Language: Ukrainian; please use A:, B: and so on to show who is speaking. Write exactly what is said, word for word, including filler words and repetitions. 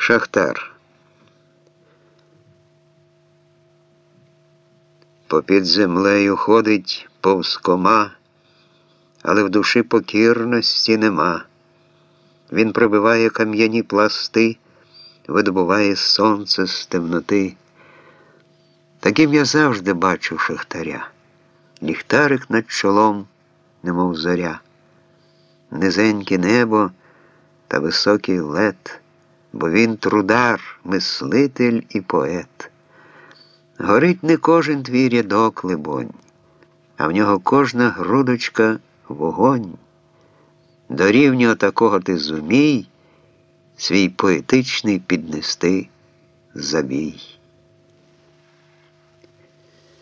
A: Шахтар. Попід землею ходить повзкома, але в душі покірності нема. Він пробиває кам'яні пласти, видобуває сонце з темноти. Таким я завжди бачу шахтаря. Ліхтарик над чолом, немов зоря. Низеньке небо та високий лед, бо він трудар, мислитель і поет. Горить не кожен твій рядок, либонь, а в нього кожна грудочка вогонь. До рівня такого ти зумій свій поетичний піднести забій.